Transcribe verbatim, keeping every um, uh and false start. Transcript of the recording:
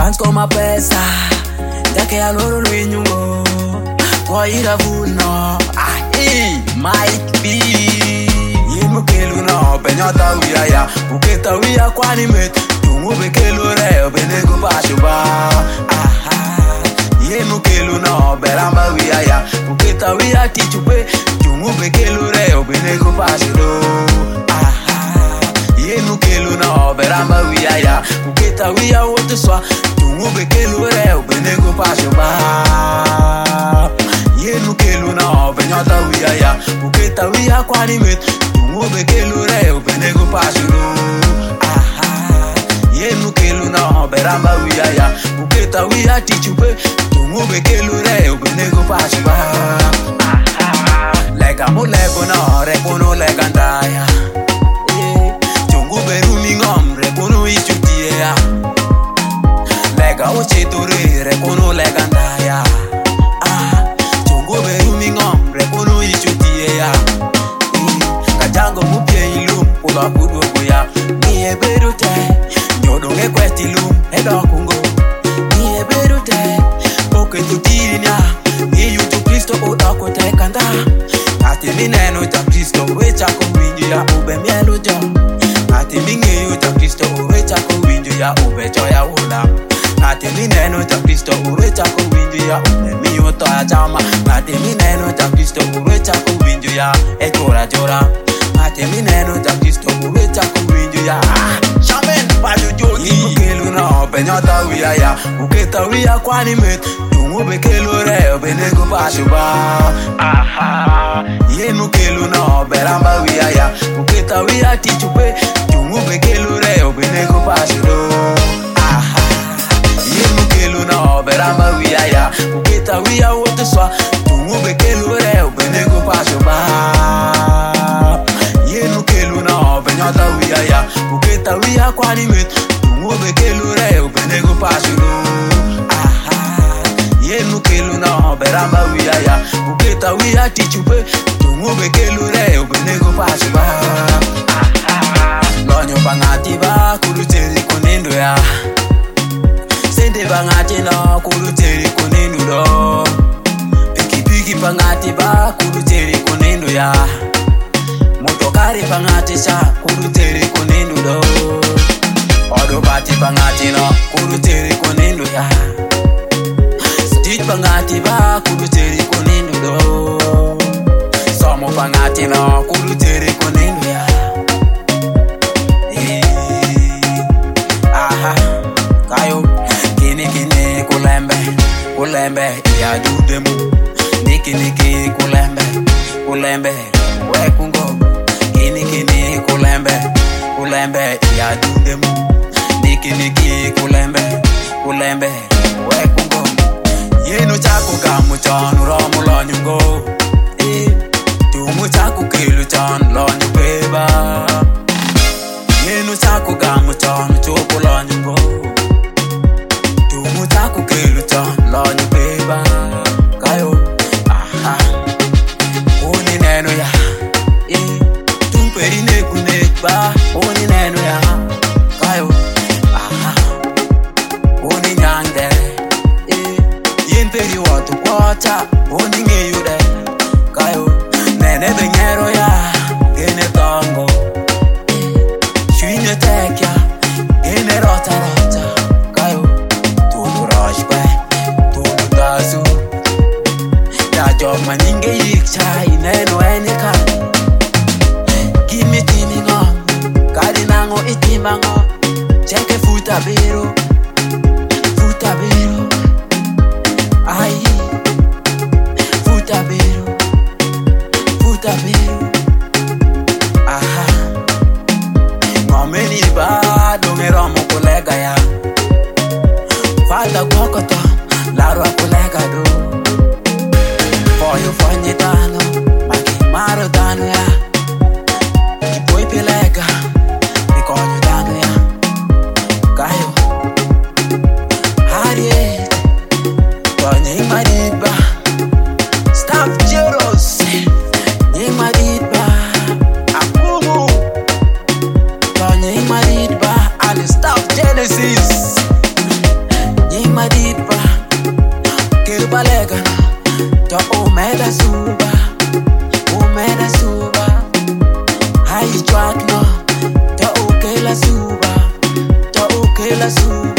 Once come a pesa, take a loro rinyungo. Koira vuno, ah, eh, Mike B. Yimu kelu no, benyota wia ya, uketa wia kwani met. Tungu bekelu reo, benego bashuba. Aha, yimu kelu no, beramba wia ya, uketa wia tichupe. Tungu bekelu reo, benego bashudo. Aha, yimu kelu no, beramba wia ya, uketa wia wotuswa. Tungu bekelu reo, benego bashuba. Yenu kelu na benyota wia ya, uketa wia kwani met. Tungu bekelu reo, benego bashudo. Aha, yenu kelu na beramba wia ya, uketa wia tichupe. Tungu bekelu reo, benego bashuba. Aha, lega mo lego na repono lega ndaya. Tungu berumi ngom repono ichutie ya. Lega ocheture repono lega ndaya. Kajango mupye ilum, uba kudu kuya. Ni eberute, nyodonge kweti ilum, edo kungo. Ni eberute, oke tutinya. Ni yutu Kristo uda kote kanda. Ati mineno ja Kristo, wecha kuwinju ya ube mielo jo. Ati minge yuta Kristo, wecha kuwinju ya ube joya ula. Ati mineno ja Kristo, wecha kuwinju ya ube miyo toya jama. Ati mineno ja Kristo, wecha kuwinju ya ejora jora. Ati mineno ja Kristo, wecha kuwinju ya shamen paju jogi. Yimu kelu na benyota wia ya, uketa wia kwani met. Tungu bekelu reo, benego bashuba. Aha, yimu kelu na beramba wia ya, uketa wia tichupe. Tungu bekelu reo, benego bashudo. Aha, yimu kelu na beramba wia ya, uketa wia wotuswa. Tungu bekelu reo, benego bashuba. Yenu kelu na benyota wia ya, uketa wia kwani met. Tungu bekelu reo, benego bashudo. Aha, yenu kelu na beramba wia ya, uketa wia tichupe. Tungu bekelu reo, benego bashuba. Aha, lonyo bangati ba kuruteri kunendo ya. Sende bangati na kuruteri kunendo do. Piki piki bangati ba kuruteri kunendo ya. Motokari bangati cha kuruteri kunendo do. Odo bati bangati na kuruteri kunendo ya. Street bangati ba kuruteri kunendo do. Somo bangati na kuruteri kunendo ya. Aha, kayo kini kini kulembe, kulembe ya judemu. Niki niki kulembe, kulembe we kungo. Kini kini kulembe, kulembe ya judemu. Niki niki kulembe, kulembe we kungo. Yenu chaku gamu chan uramu lanyungo. Tumu chaku kilu chan lanyu beba. Yenu chaku gamu chan chopo lanyungo. Tumu chaku kilu chan lanyu beba. Kayo, aha, oni neno ya. Eh, tumperi neku nekba. Oni neno ya. Kayo, aha, oni nyande. Eh, yen peri watu kwacha. Oni ngeyude. Kayo, nene benyero ya. Gene tango. Shwine tekya. Gene rota rota. Kayo, tulu rashbe. Tulu dazu. Ya jog maninge yik chai. Neno enika. Gimme timi ngo. Kadi nango itimba ngo. Cheke futa biro. Futa biro. Ai. Futa biro. Futa biro. Aha. Ngomeni ba dongero mo kolega ya. Fata kokoto larwa kolega do. Foyo fonye dano, maki maro dano ya. Ipoi pelega, ikonyo dano ya. Kayo, hari to umeda suba, umeda suba. Hai chwak no, to ukela suba, to ukela suba.